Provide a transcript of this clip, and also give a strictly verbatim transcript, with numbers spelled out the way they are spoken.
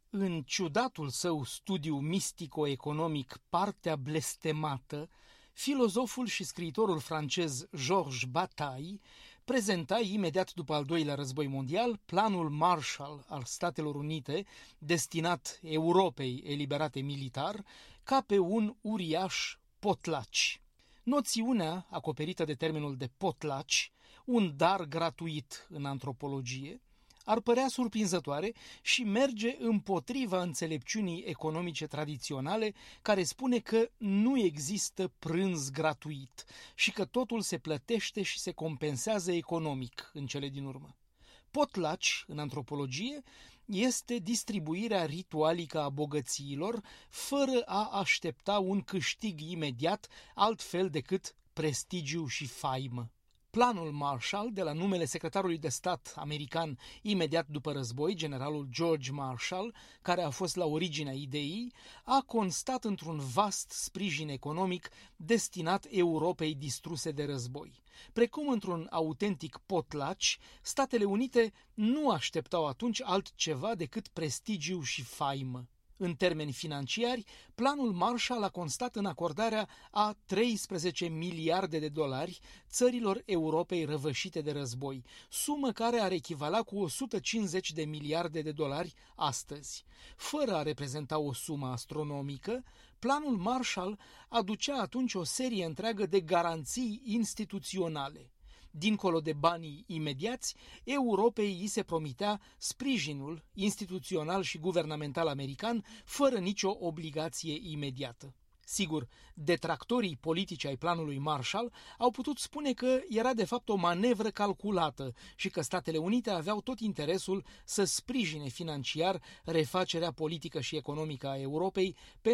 În ciudatul său studiu mistico-economic Partea blestemată, filozoful și scriitorul francez Georges Bataille prezenta imediat după al doilea război mondial planul Marshall al Statelor Unite, destinat Europei eliberate militar, ca pe un uriaș potlaci. Noțiunea, acoperită de termenul de potlaci, un dar gratuit în antropologie, ar părea surprinzătoare și merge împotriva înțelepciunii economice tradiționale, care spune că nu există prânz gratuit și că totul se plătește și se compensează economic în cele din urmă. Potlaci, în antropologie, este distribuirea ritualică a bogățiilor fără a aștepta un câștig imediat, altfel decât prestigiu și faimă. Planul Marshall, de la numele secretarului de stat american imediat după război, generalul George Marshall, care a fost la originea ideii, a constat într-un vast sprijin economic destinat Europei distruse de război. Precum într-un autentic potlaci, Statele Unite nu așteptau atunci altceva decât prestigiu și faimă. În termeni financiari, planul Marshall a constat în acordarea a treisprezece miliarde de dolari țărilor Europei răvășite de război, sumă care ar echivala cu o sută cincizeci de miliarde de dolari astăzi. Fără a reprezenta o sumă astronomică, planul Marshall aducea atunci o serie întreagă de garanții instituționale. Dincolo de banii imediați, Europei îi se promitea sprijinul instituțional și guvernamental american fără nicio obligație imediată. Sigur, detractorii politici ai planului Marshall au putut spune că era de fapt o manevră calculată și că Statele Unite aveau tot interesul să sprijine financiar refacerea politică și economică a Europei